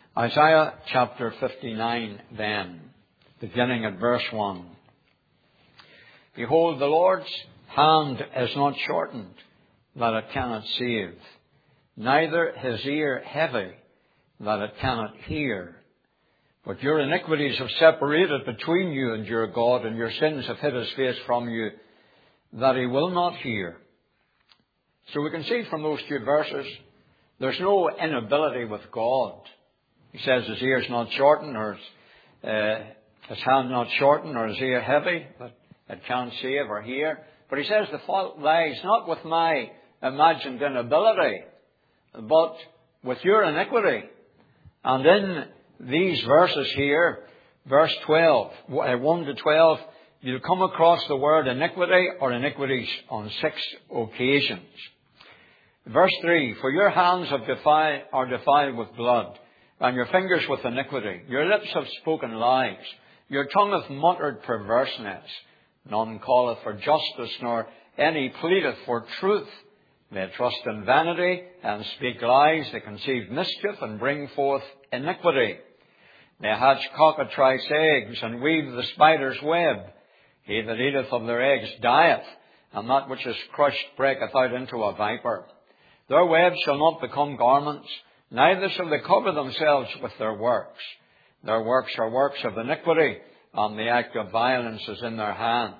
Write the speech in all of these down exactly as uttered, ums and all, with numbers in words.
Isaiah chapter fifty-nine then, beginning at verse one. Behold, the Lord's hand is not shortened, that it cannot save, neither his ear heavy, that it cannot hear. But your iniquities have separated between you and your God, and your sins have hid his face from you, that he will not hear. So we can see from those two verses, there's no inability with God. He says his ear is not shortened, or his, uh, his hand not shortened, or his ear heavy, that it can't save or hear. But he says the fault lies not with my imagined inability, but with your iniquity. And in these verses here, verse twelve, one to twelve, you'll come across the word iniquity or iniquities on six occasions. Verse three, for your hands have defiled, are defiled with blood, and your fingers with iniquity. Your lips have spoken lies. Your tongue hath muttered perverseness. None calleth for justice, nor any pleadeth for truth. They trust in vanity, and speak lies. They conceive mischief, and bring forth iniquity. They hatch cockatrice eggs, and weave the spider's web. He that eateth of their eggs dieth, and that which is crushed breaketh out into a viper. Their webs shall not become garments, neither shall they cover themselves with their works. Their works are works of iniquity, and the act of violence is in their hands.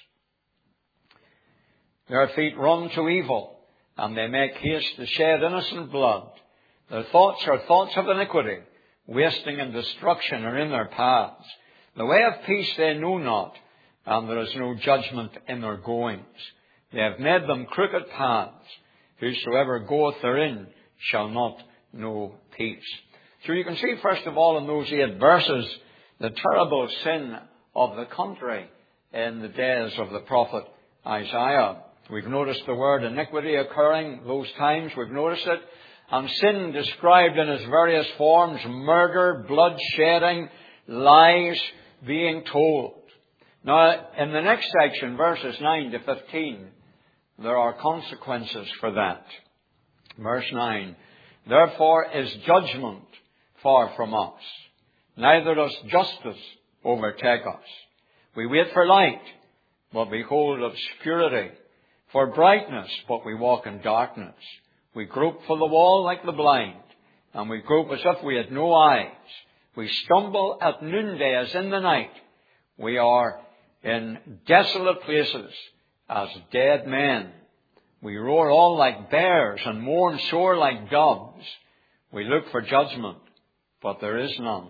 Their feet run to evil, and they make haste to shed innocent blood. Their thoughts are thoughts of iniquity, wasting and destruction are in their paths. The way of peace they know not, and there is no judgment in their goings. They have made them crooked paths. Whosoever goeth therein shall not know peace. So you can see, first of all, in those eight verses, the terrible sin of the country in the days of the prophet Isaiah. We've noticed the word iniquity occurring those times. We've noticed it. And sin described in its various forms: murder, blood shedding, lies being told. Now, in the next section, verses nine to fifteen, there are consequences for that. Verse nine, therefore is judgment far from us, neither does justice overtake us. We wait for light, but behold obscurity, for brightness, but we walk in darkness. We grope for the wall like the blind, and we grope as if we had no eyes. We stumble at noonday as in the night. We are in desolate places as dead men. We roar all like bears and mourn sore like doves. We look for judgment, but there is none.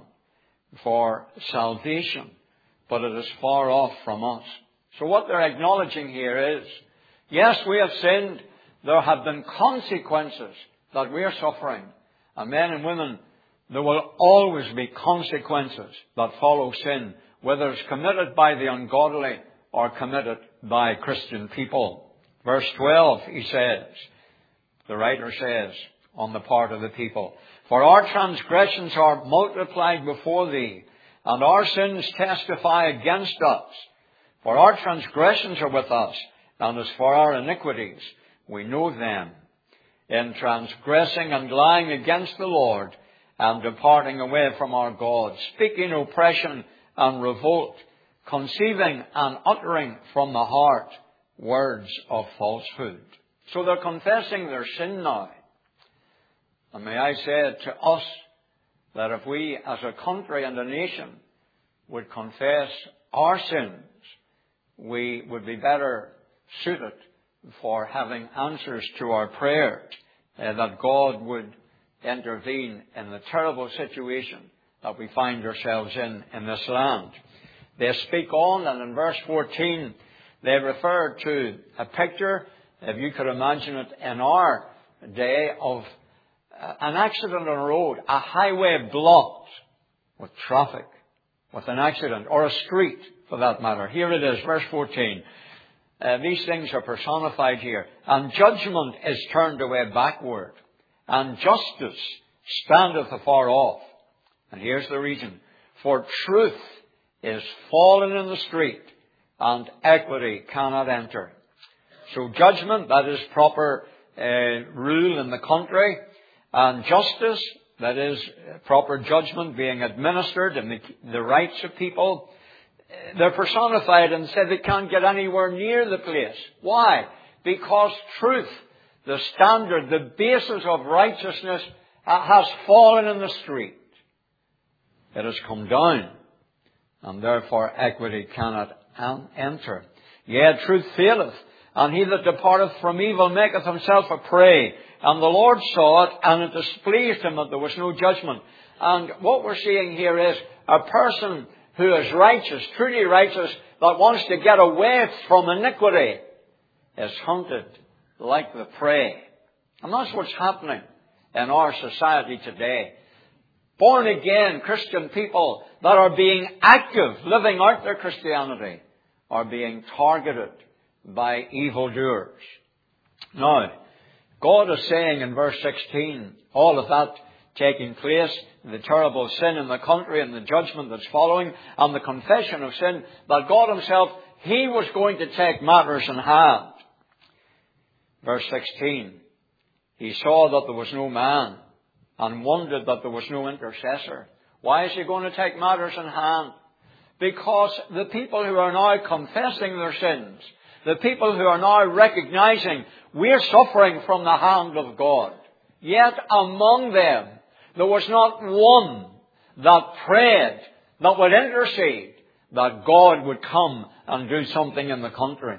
For salvation, but it is far off from us. So what they're acknowledging here is, yes, we have sinned. There have been consequences that we are suffering. And men and women, there will always be consequences that follow sin, whether it's committed by the ungodly or committed by Christian people. Verse twelve, he says, the writer says, on the part of the people, for our transgressions are multiplied before thee, and our sins testify against us. For our transgressions are with us, and as for our iniquities, we know them. In transgressing and lying against the Lord, and departing away from our God, speaking oppression and revolt, conceiving and uttering from the heart words of falsehood. So they're confessing their sin now. And may I say to us that if we as a country and a nation would confess our sins, we would be better suited for having answers to our prayers, uh, that God would intervene in the terrible situation that we find ourselves in in this land. They speak on, and in verse fourteen, they refer to a picture, if you could imagine it in our day, of an accident on a road, a highway blocked with traffic, with an accident, or a street for that matter. Here it is, verse fourteen. Uh, these things are personified here. And judgment is turned away backward, and justice standeth afar off. And here's the reason. For truth is fallen in the street, and equity cannot enter. So judgment, that is proper uh, rule in the country, and justice, that is, proper judgment being administered and the, the rights of people, they're personified and said they can't get anywhere near the place. Why? Because truth, the standard, the basis of righteousness, has fallen in the street. It has come down, and therefore equity cannot enter. Yea, truth faileth, and he that departeth from evil maketh himself a prey. And the Lord saw it, and it displeased him that there was no judgment. And what we're seeing here is a person who is righteous, truly righteous, that wants to get away from iniquity, is hunted like the prey. And that's what's happening in our society today. Born again Christian people that are being active, living out their Christianity, are being targeted by evildoers. Now, God is saying in verse sixteen, all of that taking place, the terrible sin in the country and the judgment that's following, and the confession of sin, that God himself, he was going to take matters in hand. Verse sixteen, he saw that there was no man, and wondered that there was no intercessor. Why is he going to take matters in hand? Because the people who are now confessing their sins, the people who are now recognizing we're suffering from the hand of God, yet among them there was not one that prayed, that would intercede, that God would come and do something in the country.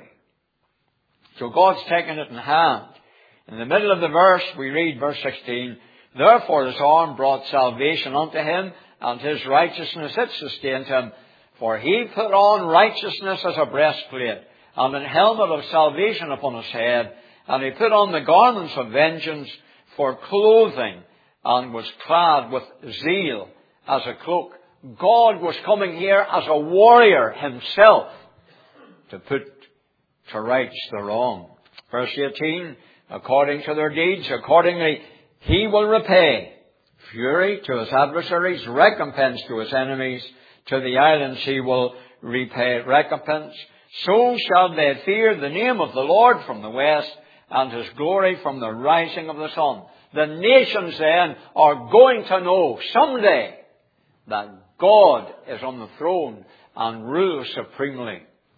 So God's taken it in hand. In the middle of the verse, we read verse sixteen, therefore his arm brought salvation unto him, and his righteousness it sustained him. For he put on righteousness as a breastplate, and an helmet of salvation upon his head, and he put on the garments of vengeance for clothing, and was clad with zeal as a cloak. God was coming here as a warrior himself to put to rights the wrong. Verse eighteen, according to their deeds, accordingly he will repay. Fury to his adversaries, recompense to his enemies. To the islands he will repay recompense. So shall they fear the name of the Lord from the west, and his glory from the rising of the sun. The nations then are going to know someday that God is on the throne and rules supremely.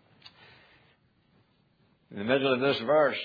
In the middle of this verse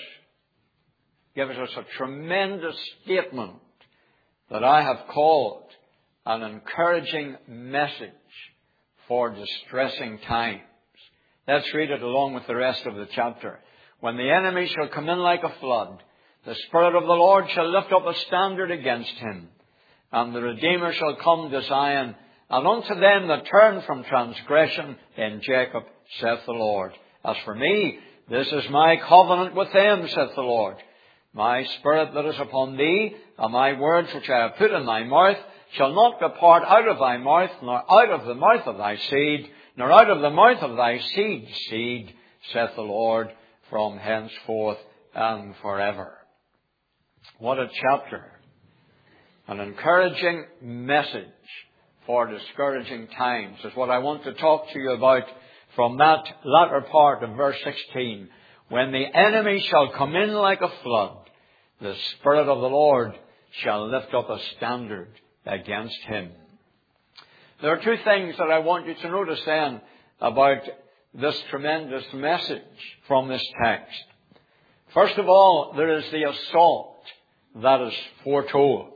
gives us a tremendous statement that I have called an encouraging message for distressing times. Let's read it along with the rest of the chapter. When the enemy shall come in like a flood, the Spirit of the Lord shall lift up a standard against him, and the Redeemer shall come to Zion, and unto them that turn from transgression in Jacob, saith the Lord. As for me, this is my covenant with them, saith the Lord. My Spirit that is upon thee, and my words which I have put in thy mouth, shall not depart out of thy mouth, nor out of the mouth of thy seed, nor out of the mouth of thy seed's seed, saith the Lord, from henceforth and forever. What a chapter. An encouraging message for discouraging times is what I want to talk to you about from that latter part of verse sixteen. When the enemy shall come in like a flood, the Spirit of the Lord shall lift up a standard against him. There are two things that I want you to notice then about this tremendous message from this text. First of all, there is the assault that is foretold.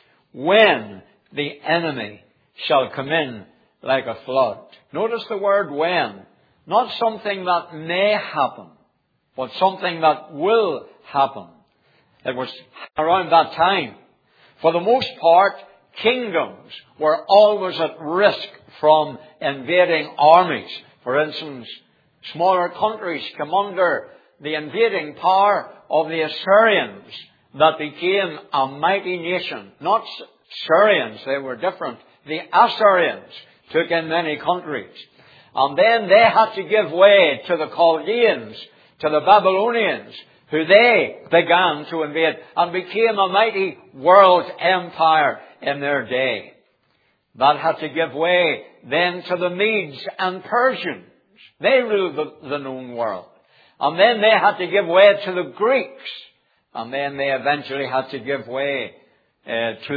When the enemy shall come in like a flood. Notice the word when. Not something that may happen, but something that will happen. It was around that time. For the most part, kingdoms were always at risk from invading armies. For instance, smaller countries come under the invading power of the Assyrians that became a mighty nation. Not Syrians, they were different. The Assyrians took in many countries. And then they had to give way to the Chaldeans, to the Babylonians, who they began to invade and became a mighty world empire in their day. That had to give way then to the Medes and Persians. They ruled the, the known world. And then they had to give way to the Greeks. And then they eventually had to give way uh, to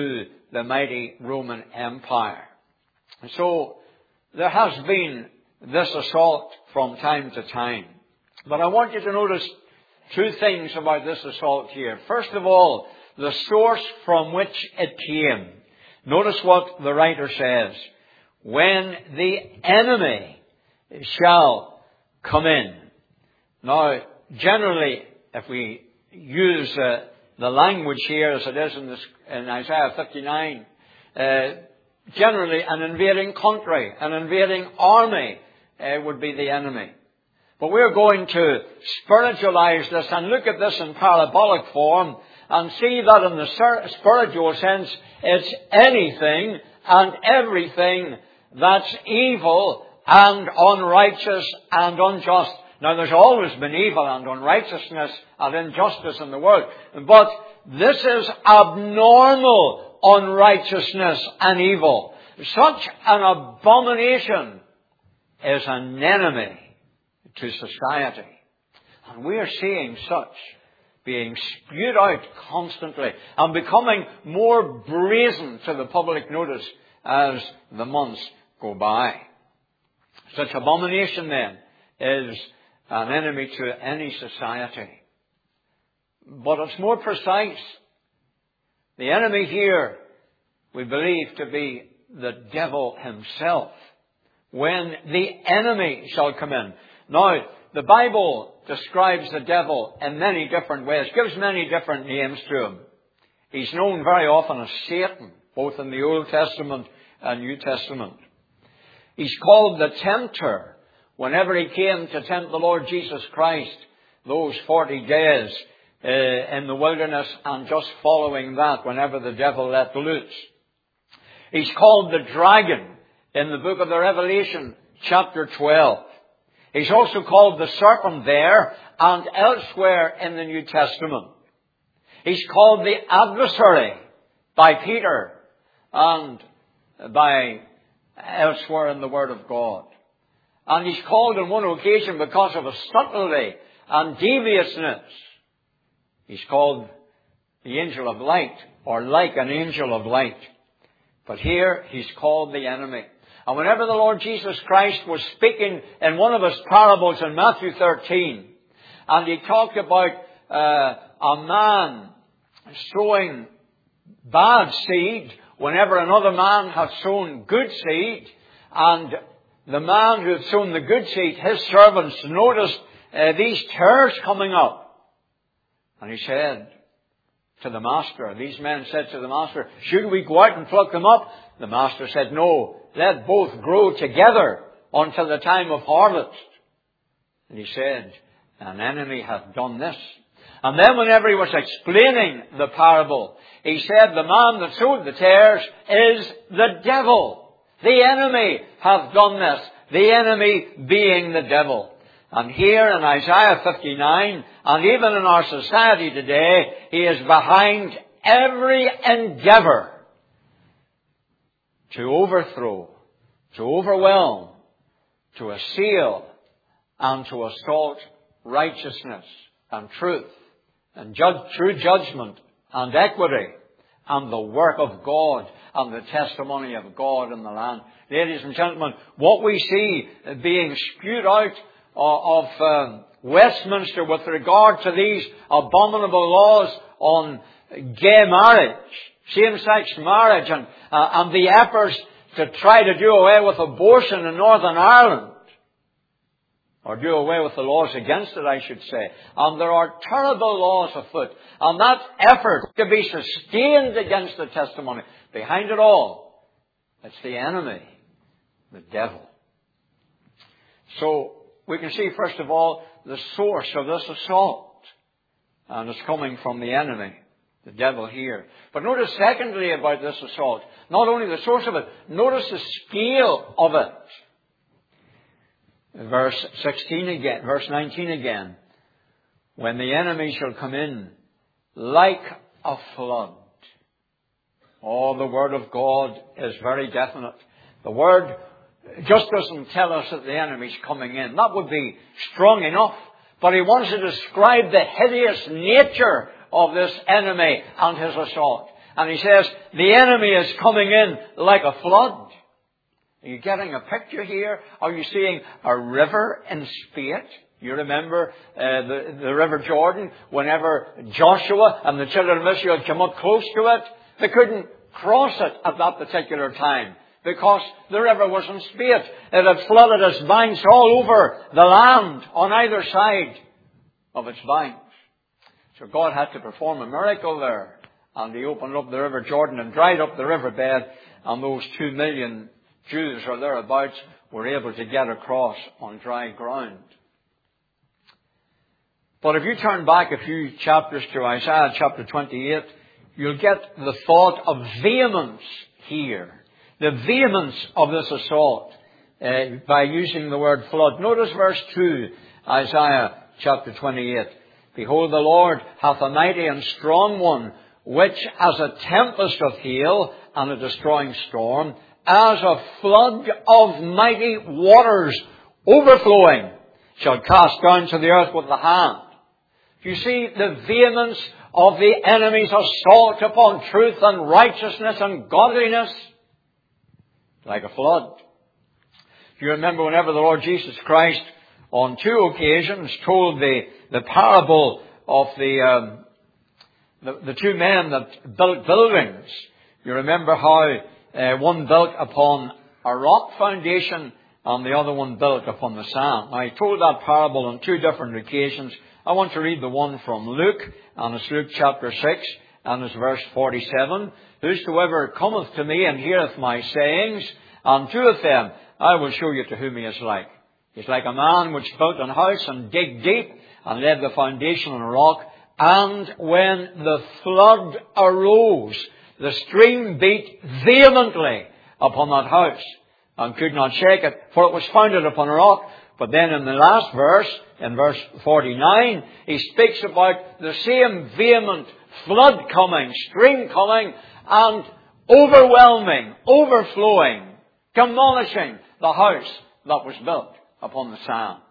the mighty Roman Empire. And so there has been this assault from time to time. But I want you to notice two things about this assault here. First of all, the source from which it came. Notice what the writer says. When the enemy shall come in. Now, generally, if we use uh, the language here as it is in, this, in Isaiah fifty-nine, uh, generally an invading country, an invading army uh, would be the enemy. But we're going to spiritualize this and look at this in parabolic form and see that in the spiritual sense, it's anything and everything that's evil and unrighteous and unjust. Now, there's always been evil and unrighteousness and injustice in the world. But this is abnormal unrighteousness and evil. Such an abomination is an enemy to society. And we are seeing such being spewed out constantly and becoming more brazen to the public notice as the months go by. Such abomination then is an enemy to any society. But it's more precise. The enemy here we believe to be the devil himself. When the enemy shall come in. Now, the Bible describes the devil in many different ways, gives many different names to him. He's known very often as Satan, both in the Old Testament and New Testament. He's called the tempter whenever he came to tempt the Lord Jesus Christ those forty days uh, in the wilderness and just following that whenever the devil let loose. He's called the dragon in the book of the Revelation, chapter twelve. He's also called the serpent there and elsewhere in the New Testament. He's called the adversary by Peter and by elsewhere in the Word of God. And he's called on one occasion because of his subtlety and deviousness. He's called the angel of light, or like an angel of light. But here he's called the enemy. And whenever the Lord Jesus Christ was speaking in one of his parables in Matthew thirteen, and he talked about uh, a man sowing bad seed whenever another man had sown good seed, and the man who had sown the good seed, his servants noticed uh, these tares coming up. And he said to the master, these men said to the master, should we go out and pluck them up? The master said, no, let both grow together until the time of harvest. And he said, an enemy hath done this. And then whenever he was explaining the parable, he said, the man that sowed the tares is the devil. The enemy hath done this. The enemy being the devil. And here in Isaiah fifty-nine, and even in our society today, he is behind every endeavour to overthrow, to overwhelm, to assail, and to assault righteousness and truth, and judge, true judgment and equity, and the work of God and the testimony of God in the land. Ladies and gentlemen, what we see being spewed out of um, Westminster with regard to these abominable laws on gay marriage, same-sex marriage, and, uh, and the efforts to try to do away with abortion in Northern Ireland, or do away with the laws against it, I should say. And there are terrible laws afoot. And that effort to be sustained against the testimony, behind it all, it's the enemy, the devil. So, we can see, first of all, the source of this assault. And it's coming from the enemy, the devil here. But notice secondly about this assault, not only the source of it, notice the scale of it. Verse sixteen again, verse nineteen again. When the enemy shall come in like a flood. Oh, the Word of God is very definite. The Word just doesn't tell us that the enemy's coming in. That would be strong enough. But he wants to describe the hideous nature of this enemy and his assault. And he says, the enemy is coming in like a flood. Are you getting a picture here? Are you seeing a river in spate? You remember uh, the, the River Jordan, whenever Joshua and the children of Israel came up close to it, they couldn't cross it at that particular time because the river was in spate. It had flooded its banks all over the land on either side of its banks. So God had to perform a miracle there. And he opened up the River Jordan and dried up the riverbed, and those two million Jews or thereabouts were able to get across on dry ground. But if you turn back a few chapters to Isaiah chapter twenty-eight, you'll get the thought of vehemence here. The vehemence of this assault uh, by using the word flood. Notice verse two, Isaiah chapter twenty-eight. Behold, the Lord hath a mighty and strong one, which as a tempest of hail and a destroying storm, as a flood of mighty waters overflowing, shall cast down to the earth with the hand. You see the vehemence of the enemy's assault upon truth and righteousness and godliness, like a flood. If you remember, whenever the Lord Jesus Christ on two occasions told the, the parable of the, um, the the two men that built buildings, you remember how uh, one built upon a rock foundation and the other one built upon the sand. Now, he told that parable on two different occasions. I want to read the one from Luke, and it's Luke chapter six, and it's verse forty-seven. Whosoever cometh to me and heareth my sayings, and doeth them, I will show you to whom he is like. He's like a man which built an house and digged deep, and laid the foundation on a rock. And when the flood arose, the stream beat vehemently upon that house, and could not shake it, for it was founded upon a rock. But then in the last verse, in verse forty-nine, he speaks about the same vehement flood coming, stream coming, and overwhelming, overflowing, demolishing the house that was built upon the sand.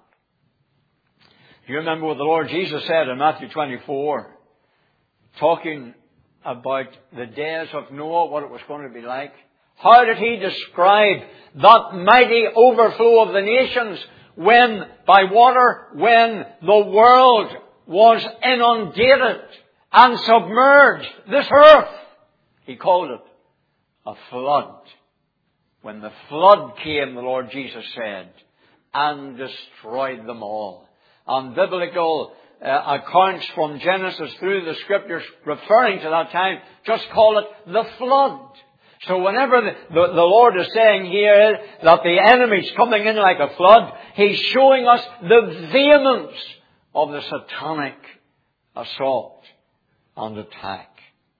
Do you remember what the Lord Jesus said in Matthew twenty-four, talking about the days of Noah, what it was going to be like? How did he describe that mighty overflow of the nations when, by water, when the world was inundated and submerged? This earth, he called it a flood. When the flood came, the Lord Jesus said, and destroyed them all. And biblical uh, accounts from Genesis through the Scriptures referring to that time just call it the flood. So whenever the, the, the Lord is saying here that the enemy's coming in like a flood, He's showing us the vehemence of the satanic assault and attack.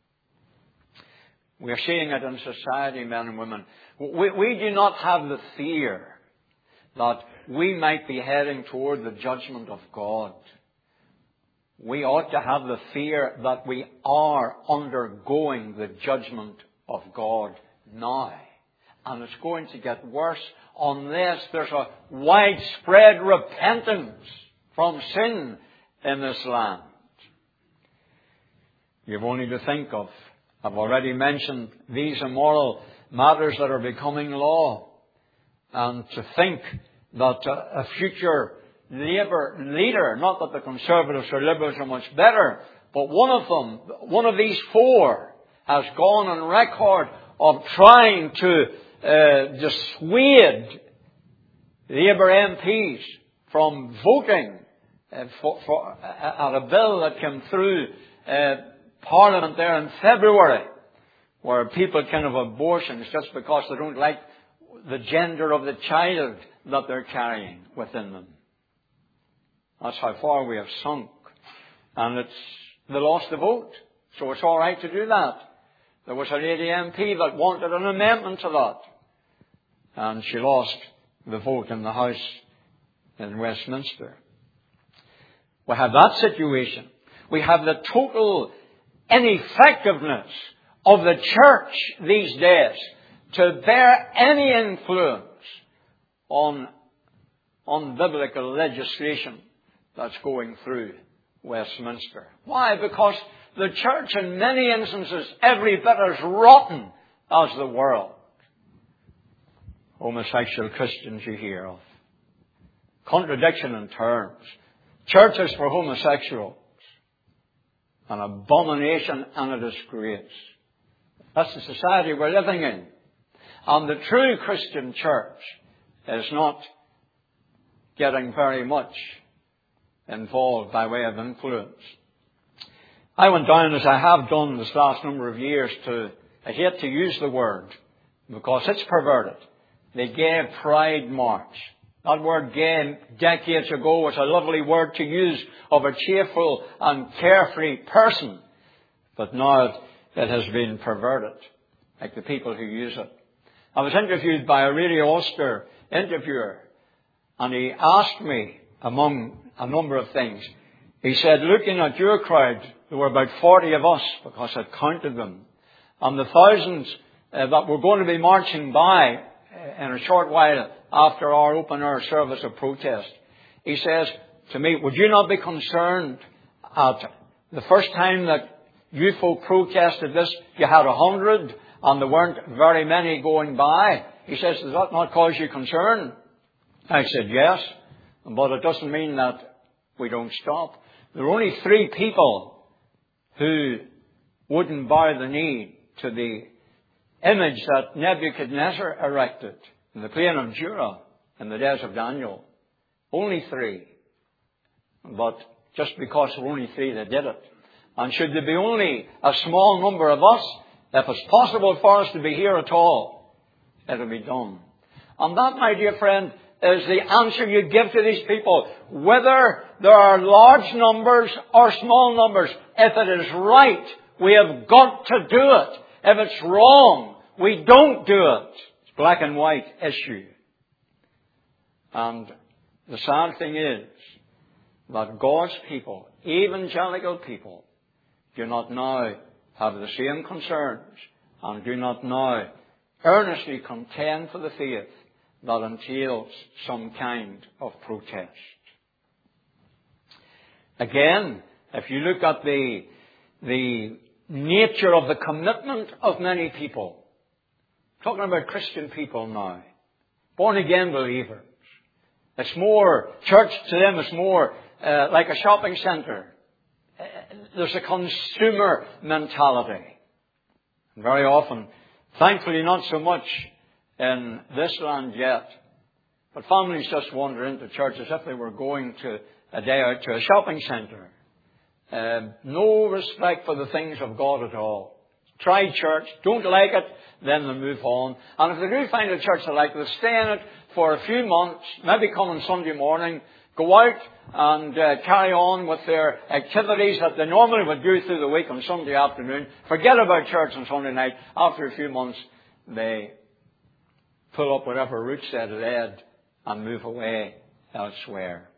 We are seeing it in society, men and women. We, we do not have the fear that we might be heading toward the judgment of God. We ought to have the fear that we are undergoing the judgment of God now. And it's going to get worse unless there's a widespread repentance from sin in this land. You've only to think of, I've already mentioned these immoral matters that are becoming law. And to think that a future Labour leader, not that the Conservatives or Liberals are much better, but one of them, one of these four, has gone on record of trying to uh, dissuade Labour M Ps from voting uh, for, for, uh, at a bill that came through uh, Parliament there in February, where people can have abortions just because they don't like the gender of the child that they're carrying within them. That's how far we have sunk. And it's, they lost the vote. So it's all right to do that. There was a lady M P that wanted an amendment to that. And she lost the vote in the House in Westminster. We have that situation. We have the total ineffectiveness of the church these days to bear any influence on, on biblical legislation that's going through Westminster. Why? Because the church in many instances every bit as rotten as the world. Homosexual Christians you hear of. Contradiction in terms. Churches for homosexuals. An abomination and a disgrace. That's the society we're living in. And the true Christian church is not getting very much involved by way of influence. I went down, as I have done this last number of years, to, I hate to use the word because it's perverted, the Gay Pride March. That word gay decades ago was a lovely word to use of a cheerful and carefree person. But now it has been perverted, like the people who use it. I was interviewed by a really austere interviewer, and he asked me, among a number of things, he said, looking at your crowd, there were about forty of us, because I counted them, and the thousands uh, that were going to be marching by uh, in a short while after our open-air service of protest. He says to me, would you not be concerned at the first time that you folk protested this, you had a hundred, and there weren't very many going by? He says, does that not cause you concern? I said, yes, but it doesn't mean that we don't stop. There were only three people who wouldn't bow the knee to the image that Nebuchadnezzar erected in the plain of Dura in the days of Daniel. Only three. But just because there were only three, they did it. And should there be only a small number of us, if it's possible for us to be here at all, it'll be done. And that, my dear friend, is the answer you give to these people. Whether there are large numbers or small numbers, if it is right, we have got to do it. If it's wrong, we don't do it. It's a black and white issue. And the sad thing is that God's people, evangelical people, do not now have the same concerns and do not now earnestly contend for the faith that entails some kind of protest. Again, if you look at the, the nature of the commitment of many people, talking about Christian people now, born-again believers, it's more, church to them is more uh, like a shopping centre. Uh, there's a consumer mentality. And very often, thankfully not so much in this land yet, but families just wander into church as if they were going to a day out to a shopping centre. Um, no respect for the things of God at all. Try church, don't like it, then they move on. And if they do find a church they like, they'll stay in it for a few months, maybe come on Sunday morning, go out and uh, carry on with their activities that they normally would do through the week on Sunday afternoon. Forget about church on Sunday night. After a few months, they pull up whatever roots they had led and move away elsewhere.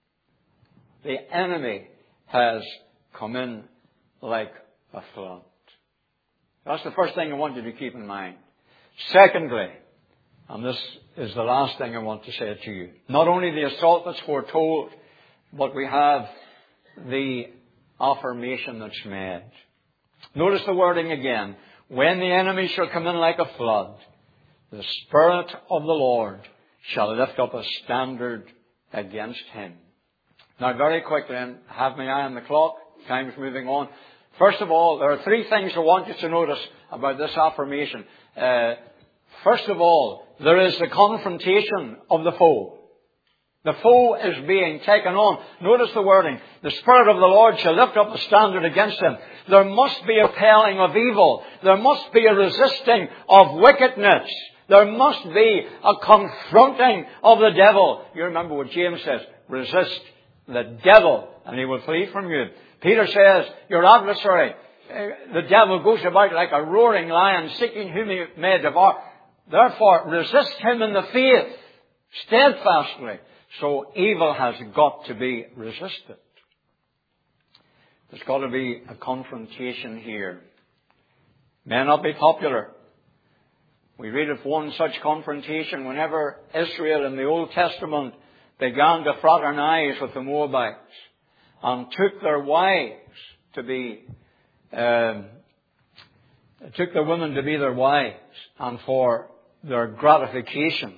The enemy has come in like a flood. That's the first thing I want you to keep in mind. Secondly, and this is the last thing I want to say to you, not only the assault that's foretold, but we have the affirmation that's made. Notice the wording again. When the enemy shall come in like a flood, the Spirit of the Lord shall lift up a standard against him. Now, very quickly, and have my eye on the clock. Time's moving on. First of all, there are three things I want you to notice about this affirmation. Uh, first of all, there is the confrontation of the foe. The foe is being taken on. Notice the wording. The Spirit of the Lord shall lift up a standard against him. There must be a repelling of evil. There must be a resisting of wickedness. There must be a confronting of the devil. You remember what James says. Resist the devil and he will flee from you. Peter says, your adversary, the devil, goes about like a roaring lion, seeking whom he may devour. Therefore, resist him in the faith, steadfastly. So evil has got to be resisted. There's got to be a confrontation here. May not be popular. We read of one such confrontation whenever Israel in the Old Testament began to fraternize with the Moabites and took their wives to be um, took the women to be their wives and for their gratification.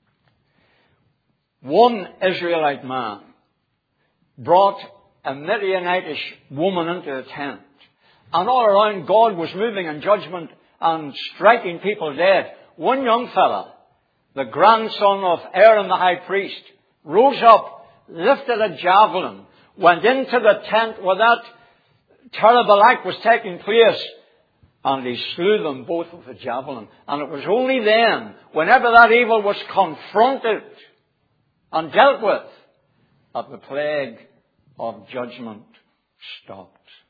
One Israelite man brought a Midianitish woman into a tent. And all around God was moving in judgment and striking people dead. One young fella, the grandson of Aaron the high priest, rose up, lifted a javelin, went into the tent where that terrible act was taking place, and he slew them both with a javelin. And it was only then, whenever that evil was confronted and dealt with, that the plague of judgment stopped.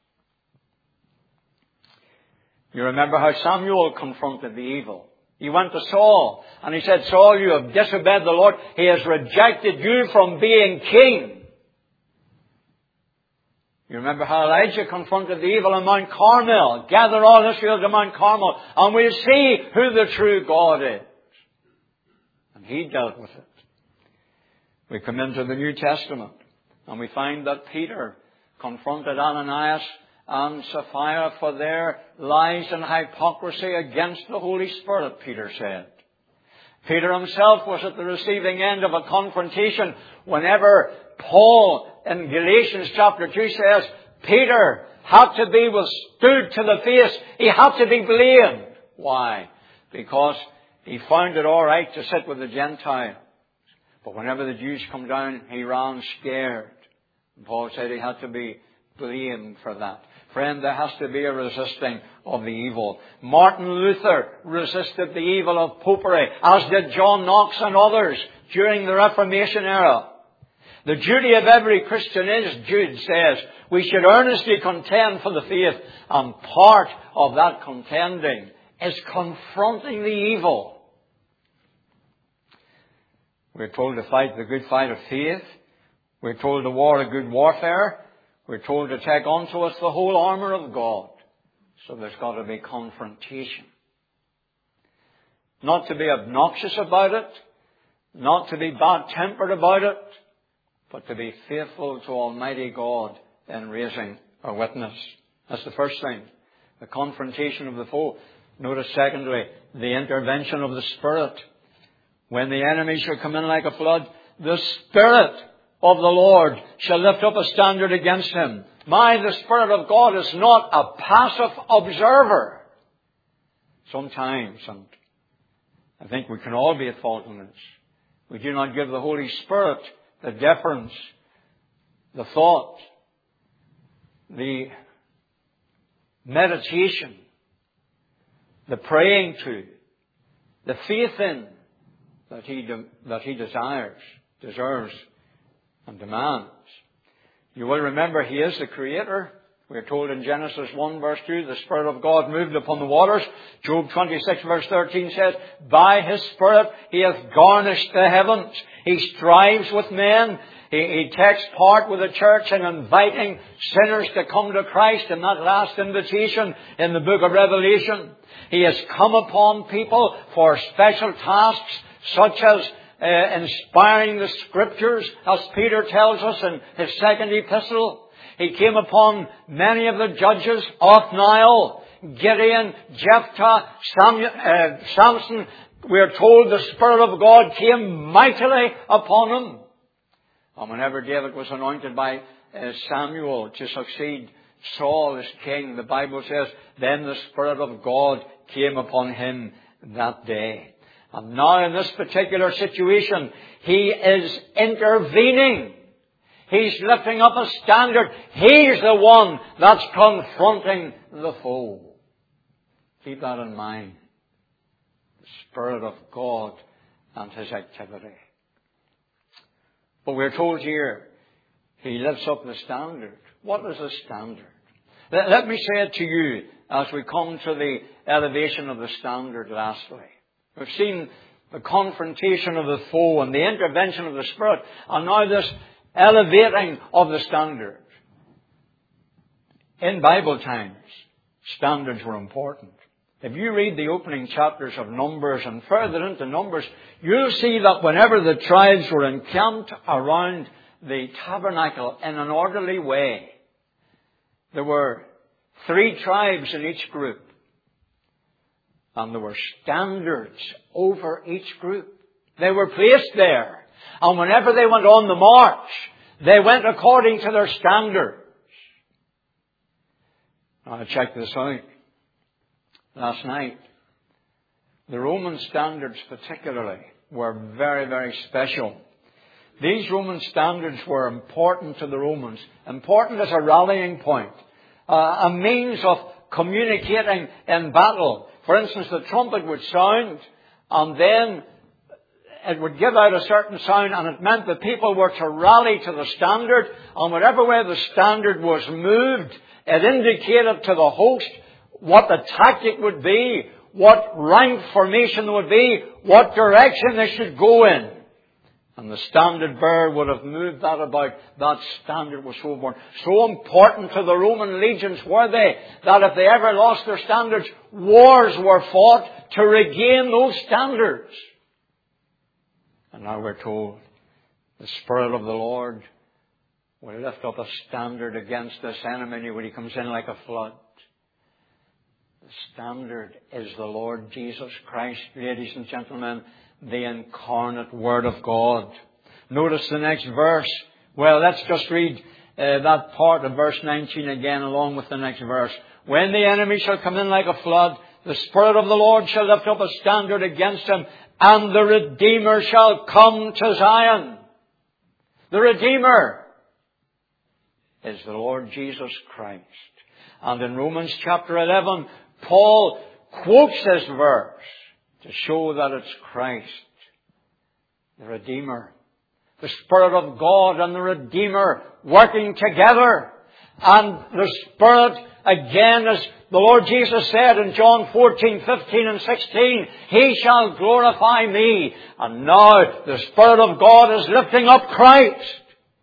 You remember how Samuel confronted the evil. He went to Saul and he said, Saul, you have disobeyed the Lord. He has rejected you from being king. You remember how Elijah confronted the evil on Mount Carmel. Gather all Israel to Mount Carmel and we'll see who the true God is. And he dealt with it. We come into the New Testament and we find that Peter confronted Ananias and Sapphira for their lies and hypocrisy against the Holy Spirit, Peter said. Peter himself was at the receiving end of a confrontation whenever Paul in Galatians chapter two says, Peter had to be withstood to the face. He had to be blamed. Why? Because he found it all right to sit with the Gentiles. But whenever the Jews come down, he ran scared. And Paul said he had to be blamed for that. Friend, there has to be a resisting of the evil. Martin Luther resisted the evil of popery, as did John Knox and others during the Reformation era. The duty of every Christian is, Jude says, we should earnestly contend for the faith, and part of that contending is confronting the evil. We're told to fight the good fight of faith. We're told to war a good warfare. We're told to take unto us the whole armour of God. So there's got to be confrontation. Not to be obnoxious about it. Not to be bad-tempered about it. But to be faithful to Almighty God in raising a witness. That's the first thing. The confrontation of the foe. Notice secondly, the intervention of the Spirit. When the enemy shall come in like a flood, the Spirit of the Lord shall lift up a standard against him. My, the Spirit of God is not a passive observer. Sometimes, and I think we can all be at fault in this, we do not give the Holy Spirit the deference, the thought, the meditation, the praying to, the faith in that he, de- that he desires, deserves, and demands. You will remember he is the Creator. We are told in Genesis one verse two, the Spirit of God moved upon the waters. Job twenty-six verse thirteen says, by His Spirit He hath garnished the heavens. He strives with men. He, he takes part with the church in inviting sinners to come to Christ in that last invitation in the book of Revelation. He has come upon people for special tasks such as Uh, inspiring the Scriptures, as Peter tells us in his second epistle. He came upon many of the judges, Othniel, Gideon, Jephthah, Samuel, uh, Samson. We are told the Spirit of God came mightily upon him. And whenever David was anointed by uh, Samuel to succeed Saul as king, the Bible says, then the Spirit of God came upon him that day. And now in this particular situation, He is intervening. He's lifting up a standard. He's the one that's confronting the foe. Keep that in mind. The Spirit of God and His activity. But we're told here, He lifts up the standard. What is the standard? Let, let me say it to you as we come to the elevation of the standard lastly. We've seen the confrontation of the foe and the intervention of the Spirit, and now this elevating of the standard. In Bible times, standards were important. If you read the opening chapters of Numbers and further into Numbers, you'll see that whenever the tribes were encamped around the tabernacle in an orderly way, there were Three tribes in each group. And there were standards over each group. They were placed there. And whenever they went on the march, they went according to their standards. Now, I checked this out last night. The Roman standards particularly were very, very special. These Roman standards were important to the Romans. Important as a rallying point. Uh, a means of communicating in battle. For instance, the trumpet would sound, and then it would give out a certain sound, and it meant that people were to rally to the standard, and whatever way the standard was moved, it indicated to the host what the tactic would be, what rank formation would be, what direction they should go in. And the standard bearer would have moved that about. That standard was so important. So important to the Roman legions were they, that if they ever lost their standards, wars were fought to regain those standards. And now we're told the Spirit of the Lord will lift up a standard against this enemy when he comes in like a flood. The standard is the Lord Jesus Christ, ladies and gentlemen, the incarnate Word of God. Notice the next verse. Well, let's just read uh, that part of verse nineteen again along with the next verse. When the enemy shall come in like a flood, the Spirit of the Lord shall lift up a standard against him, and the Redeemer shall come to Zion. The Redeemer is the Lord Jesus Christ. And in Romans chapter eleven, Paul quotes this verse to show that it's Christ, the Redeemer. The Spirit of God and the Redeemer working together. And the Spirit, again, as the Lord Jesus said in John fourteen, fifteen and sixteen, He shall glorify me. And now the Spirit of God is lifting up Christ.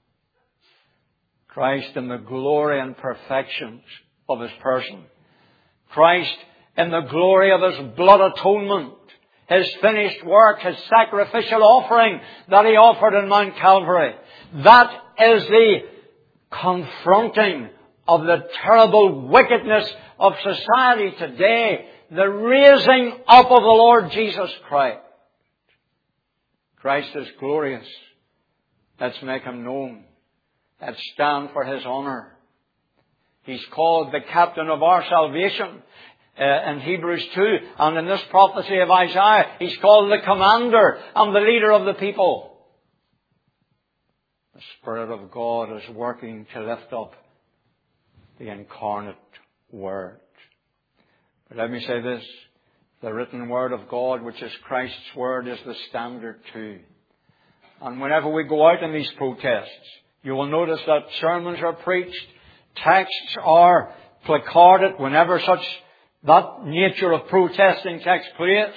Christ in the glory and perfections of His person. Christ in the glory of His blood atonement. His finished work, His sacrificial offering that He offered in Mount Calvary. That is the confronting of the terrible wickedness of society today. The raising up of the Lord Jesus Christ. Christ is glorious. Let's make Him known. Let's stand for His honour. He's called the captain of our salvation. Uh, in Hebrews two, and in this prophecy of Isaiah, He's called the commander and the leader of the people. The Spirit of God is working to lift up the incarnate Word. But let me say this, the written Word of God, which is Christ's Word, is the standard too. And whenever we go out in these protests, you will notice that sermons are preached, texts are placarded whenever such that nature of protesting takes place.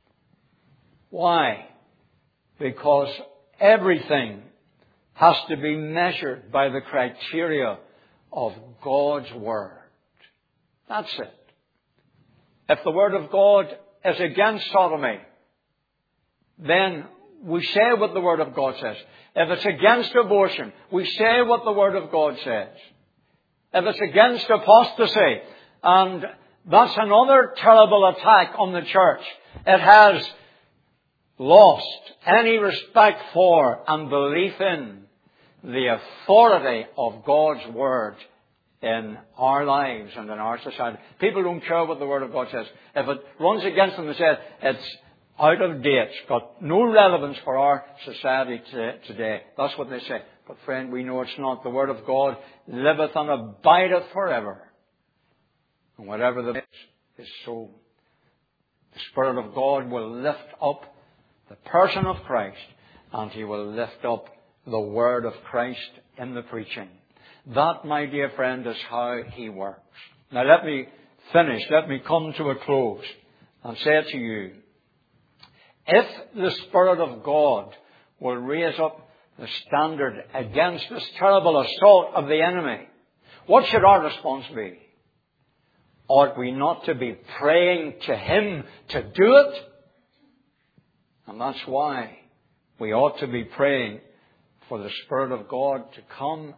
Why? Because everything has to be measured by the criteria of God's Word. That's it. If the Word of God is against sodomy, then we say what the Word of God says. If it's against abortion, we say what the Word of God says. If it's against apostasy, and that's another terrible attack on the church. It has lost any respect for and belief in the authority of God's Word in our lives and in our society. People don't care what the Word of God says. If it runs against them, they say it's out of date. It's got no relevance for our society today. That's what they say. But friend, we know it's not. The Word of God liveth and abideth forever. And whatever the is, is so. The Spirit of God will lift up the person of Christ, and He will lift up the Word of Christ in the preaching. That, my dear friend, is how He works. Now let me finish. Let me come to a close and say to you, if the Spirit of God will raise up the standard against this terrible assault of the enemy, what should our response be? Ought we not to be praying to Him to do it? And that's why we ought to be praying for the Spirit of God to come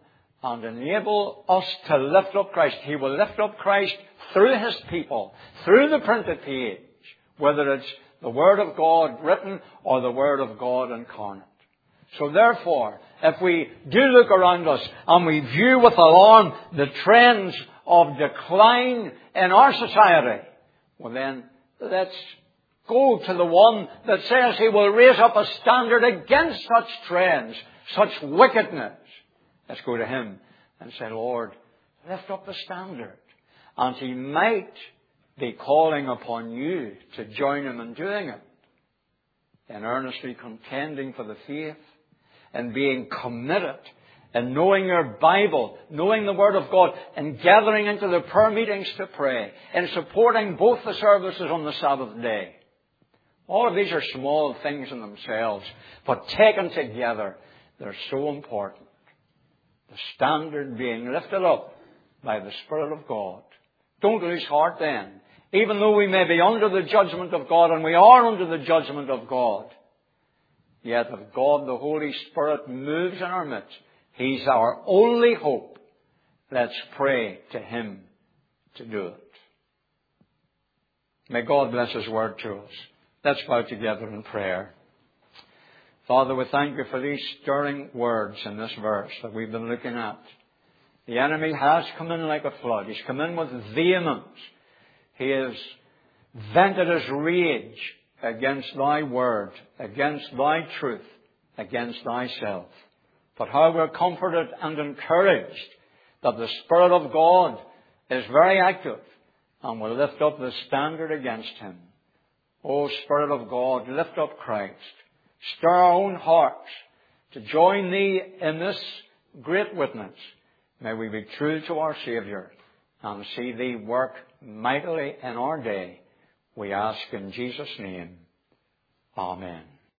and enable us to lift up Christ. He will lift up Christ through His people, through the printed page, whether it's the Word of God written or the Word of God incarnate. So therefore, if we do look around us and we view with alarm the trends of decline in our society, well then, let's go to the one that says He will raise up a standard against such trends, such wickedness. Let's go to Him and say, Lord, lift up the standard. And He might be calling upon you to join Him in doing it, in earnestly contending for the faith, and being committed, and knowing your Bible, knowing the Word of God, and gathering into the prayer meetings to pray, and supporting both the services on the Sabbath day. All of these are small things in themselves, but taken together, they're so important. The standard being lifted up by the Spirit of God. Don't lose heart then. Even though we may be under the judgment of God, and we are under the judgment of God, yet if God, the Holy Spirit, moves in our midst, He's our only hope. Let's pray to Him to do it. May God bless His word to us. Let's bow together in prayer. Father, we thank You for these stirring words in this verse that we've been looking at. The enemy has come in like a flood. He's come in with vehemence. He has vented his rage against Thy word, against Thy truth, against Thyself. But how we're comforted and encouraged that the Spirit of God is very active and will lift up the standard against him. O Spirit of God, lift up Christ. Stir our own hearts to join Thee in this great witness. May we be true to our Saviour and see Thee work mightily in our day. We ask in Jesus' name. Amen.